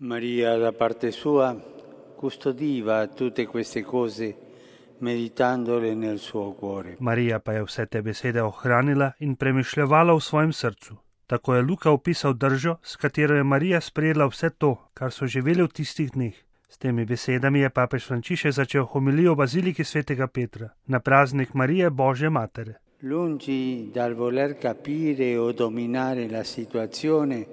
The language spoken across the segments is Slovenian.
Maria, da parte sua, custodiva tutte queste cose, meditandole nel suo cuore. Marija pa je vse te besede ohranila in premišljevala v svojem srcu. Tako je Luka opisal držo, s katero je Marija sprejela vse to, kar so živeli v tistih dneh. S temi besedami je papež Frančišek začel homilijo v baziliki svetega Petra na praznik Marije Božje matere. Lungi dal voler capire o dominare la situazione,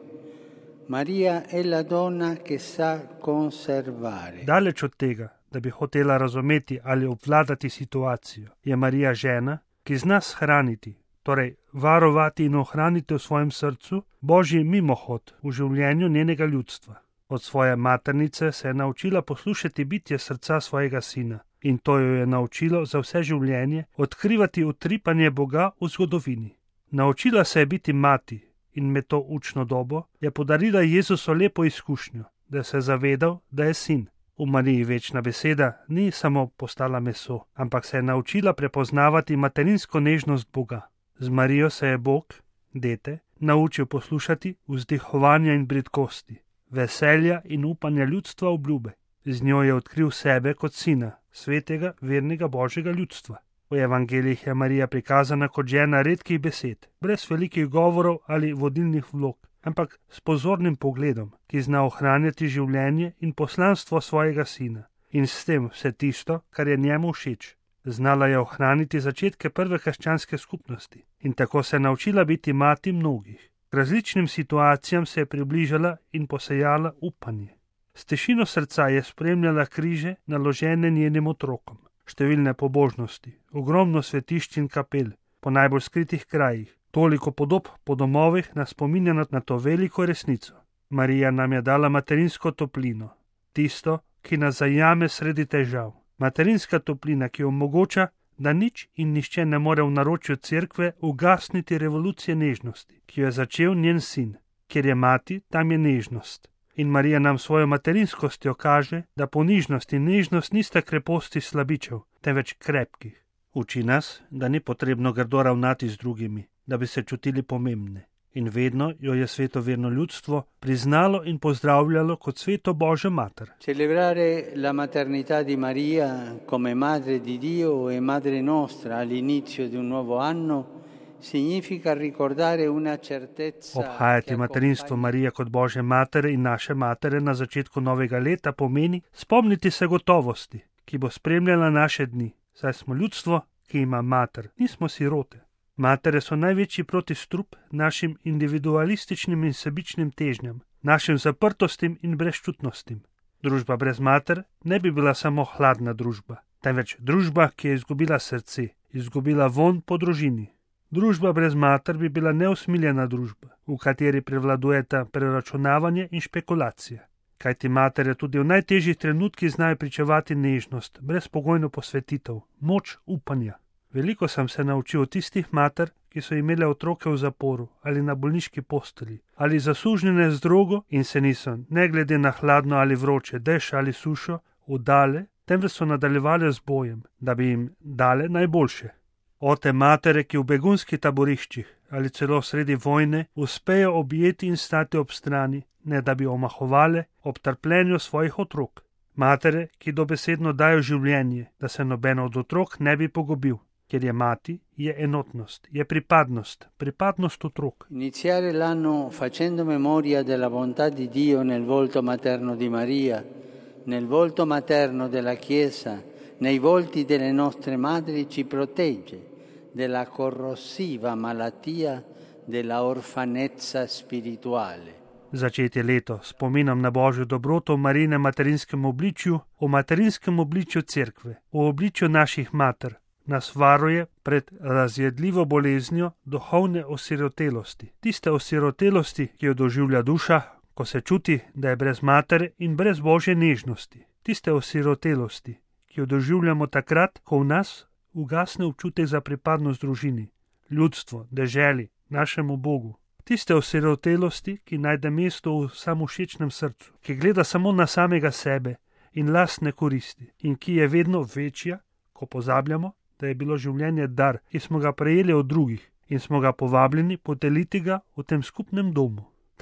Maria è la donna che sa conservare. Daleč od tega, da bi hotela razumeti ali obvladati situacijo, je Marija žena, ki zna shraniti, torej varovati in ohraniti v svojem srcu Božji mimohod v življenju njenega ljudstva. Od svoje maternice se je naučila poslušati bitje srca svojega sina in to jo je naučilo za vse življenje odkrivati utripanje Boga v zgodovini. Naučila se je biti mati in med to učno dobo je podarila Jezusu lepo izkušnjo, da se je zavedal, da je sin. V Mariji večna beseda ni samo postala meso, ampak se je naučila prepoznavati materinsko nežnost Boga. Z Marijo se je Bog, dete, naučil poslušati vzdihovanja in bridkosti, veselja in upanja ljudstva obljube. Z njo je odkril sebe kot sina, svetega, vernega Božjega ljudstva. V evangelijih je Marija prikazana kot žena redkih besed, brez velikih govorov ali vodilnih vlog, ampak s pozornim pogledom, ki zna ohranjati življenje in poslanstvo svojega sina in s tem vse tisto, kar je njemu všeč. Znala je ohraniti začetke prve krščanske skupnosti in tako se naučila biti mati mnogih. K različnim situacijam se je približala in posejala upanje. S tišino srca je spremljala križe, naložene njenim otrokom, številne pobožnosti, ogromno svetišč in kapel, po najbolj skritih krajih. Toliko podob po domovih nas spominja na to veliko resnico. Marija nam je dala materinsko toplino, tisto, ki nas zajame sredi težav. Materinska toplina, ki omogoča, da nič in nišče ne more v naročju cerkve ugasniti revolucije nežnosti, ki jo je začel njen sin. Kjer je mati, tam je nežnost. In Marija nam svojo materinskostjo kaže, da ponižnost in nežnost nista kreposti slabičev, temveč krepkih. Uči nas, da ni potrebno grdo ravnati z drugimi, da bi se čutili pomembne. In vedno jo je svetoverno ljudstvo priznalo in pozdravljalo kot sveto Božjo mater. Celebrare la maternità di Maria come madre di Dio e madre nostra all'inizio di un nuovo anno significa ricordare una certezza. Obhajati materinstvo Marije kot Božje matere in naše matere na začetku novega leta pomeni spomniti se gotovosti, ki bo spremljala naše dni, saj smo ljudstvo, ki ima mater, nismo sirote. Matere so največji protistrup našim individualističnim in sebičnim težnjam, našim zaprtostim in brezčutnostim. Družba brez mater ne bi bila samo hladna družba, temveč družba, ki je izgubila srce, izgubila vonj po družini. Družba brez mater bi bila neusmiljena družba, v kateri prevladujeta preračunavanje in špekulacija. Kajti matere tudi v najtežjih trenutkih znajo pričevati nežnost, brezpogojno posvetitev, moč upanja. Veliko sem se naučil od tistih mater, ki so imele otroke v zaporu ali na bolniški posteli, ali zasužnjene z drogo in se niso, ne glede na hladno ali vroče, dež ali sušo, vdale, temveč so nadaljevale z bojem, da bi jim dale najboljše. O te matere, ki v begunskih taboriščih ali celo sredi vojne uspejo objeti in stati ob strani, ne da bi omahovale ob trpljenju svojih otrok. Matere, ki dobesedno dajo življenje, da se noben od otrok ne bi pogubil. Ker je mati, je enotnost, je pripadnost otrok. Iniziare l'anno facendo memoria della bontà di Dio nel volto materno di Maria, nel volto materno della Chiesa, nei volti delle nostre madri ci protegge della corrosiva malattia della orfanezza spirituale. Začeti leto spominom na Božjo dobroto v Marijinem materinskem obličju, v materinskem obličju cerkve, v obličju naših mater. Nas varuje pred razjedljivo boleznjo duhovne osirotelosti. Tiste osirotelosti, ki jo doživlja duša, ko se čuti, da je brez matere in brez Božje nežnosti. Tiste osirotelosti, ki jo doživljamo takrat, ko v nas ugasne občutek za pripadnost družini, ljudstvu, deželi, našemu Bogu. Tiste osirotelosti, ki najde mesto v samovšečnem srcu, ki gleda samo na samega sebe in lastne koristi in ki je vedno večja, ko pozabljamo, da je bilo življenje dar, ki smo ga prejeli od drugih in smo ga povabljeni podeliti ga v tem skupnem domu. Ta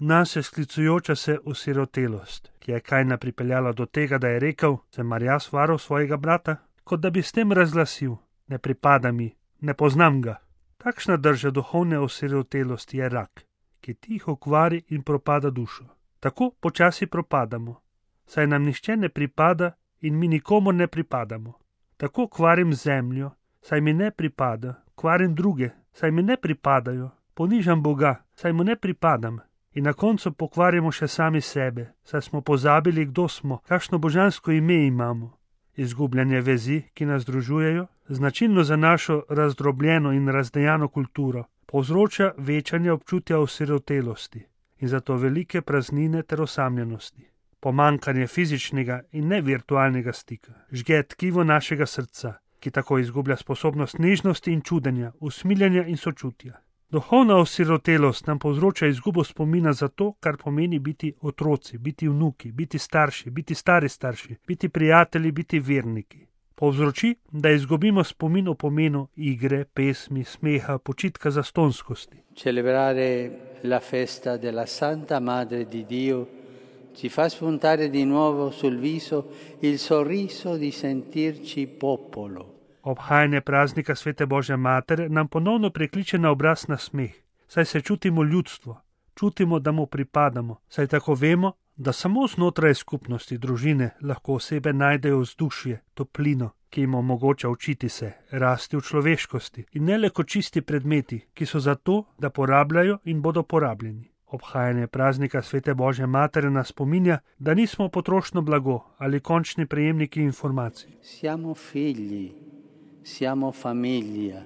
nase sklicujoča se osirotelost, ki je Kajna pripeljala do tega, da je rekel, sem jaz varal svojega brata, kot da bi s tem razglasil, ne pripada mi, ne poznam ga. Takšna drža duhovne osirotelosti je rak, ki tiho kvari in propada dušo. Tako počasi propadamo, saj nam nihče ne pripada in mi nikomur ne pripadamo. Tako kvarim zemljo, saj mi ne pripada, kvarim druge, saj mi ne pripadajo, ponižam Boga, saj mu ne pripadam. In na koncu pokvarjamo še sami sebe, saj smo pozabili, kdo smo, kakšno božansko ime imamo. Izgubljanje vezi, ki nas združujejo, značilno za našo razdrobljeno in razdejano kulturo, povzroča večanje občutja osirotelosti in zato velike praznine ter osamljenosti. Pomankanje fizičnega in ne virtualnega stika žge tkivo našega srca, ki tako izgublja sposobnost nežnosti in čudenja, usmiljanja in sočutja. Duhovna osirotelost nam povzroča izgubo spomina za to, kar pomeni biti otroci, biti vnuki, biti starši, biti stari starši, biti prijatelji, biti verniki. Povzroči, da izgubimo spomin o pomenu igre, pesmi, smeha, počitka zastonskosti. Celebrare la festa della Santa Madre di Dio ci fa spuntare di nuovo sul viso il sorriso di sentirci popolo. Obhajanje praznika Svete Božje Matere nam ponovno prekliče na obraz na smeh, saj se čutimo ljudstvo, čutimo, da mu pripadamo, saj tako vemo, da samo znotraj skupnosti družine lahko osebe najdejo vzdušje, toplino, ki jim omogoča učiti se, rasti v človeškosti in ne le kot čisti predmeti, ki so zato, da porabljajo in bodo porabljeni. Obhajanje praznika Svete Božje Matere nas spominja, da nismo potrošno blago ali končni prejemniki informacij. Siamo figli, siamo famiglia,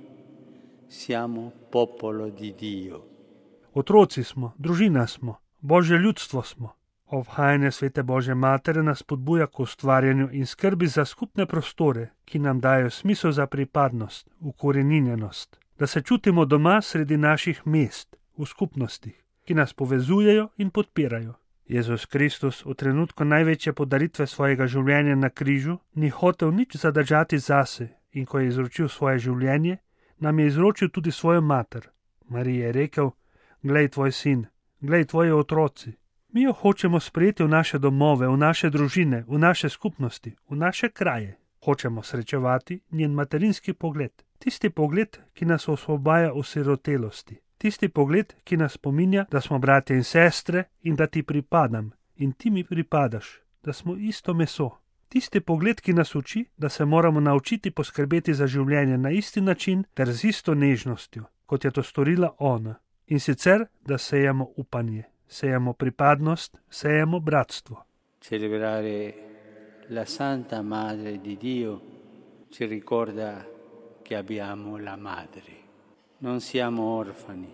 siamo popolo di Dio. Otroci smo, družina smo, Božje ljudstvo smo. Obhajanje Svete Božje Matere nas spodbuja k ustvarjanju in skrbi za skupne prostore, ki nam dajo smisel za pripadnost, ukoreninjenost, da se čutimo doma sredi naših mest, v skupnostih, ki nas povezujejo in podpirajo. Jezus Kristus v trenutku največje podaritve svojega življenja na križu ni hotel nič zadržati zase in ko je izročil svoje življenje, nam je izročil tudi svojo mater. Mariji je rekel, glej tvoj sin, glej tvoji otroci. Mi jo hočemo sprejeti v naše domove, v naše družine, v naše skupnosti, v naše kraje. Hočemo srečevati njen materinski pogled. Tisti pogled, ki nas osvobaja osirotelosti. Tisti pogled, ki nas spominja, da smo bratje in sestre in da ti pripadam in ti mi pripadaš, da smo isto meso. Tisti pogled, ki nas uči, da se moramo naučiti poskrbeti za življenje na isti način ter z isto nežnostjo, kot je to storila ona. In sicer, da sejemo upanje, sejemo pripadnost, sejemo bratstvo. Celebrare la Santa Madre di Dio ci ricorda che abbiamo la madre. Non siamo orfani,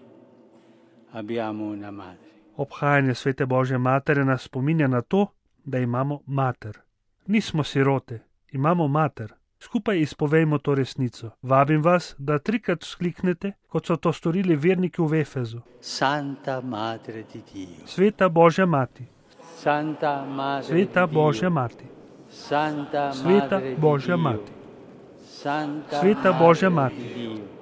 abbiamo una madre. Obhajanje Svete Božje Matere nas spominja na to, da imamo mater. Nismo sirote, imamo mater. Skupaj izpovejmo to resnico. Vabim vas, da 3-krat vzkliknete, kot so to storili verniki v Efezu. Santa Madre di Dio. Sveta Božja Mati. Santa Madre Sveta di Božja Dio. Mati. Santa Sveta Madre Božja di Dio. Mati. Santa Sveta Božja Madre Mati. di Dio.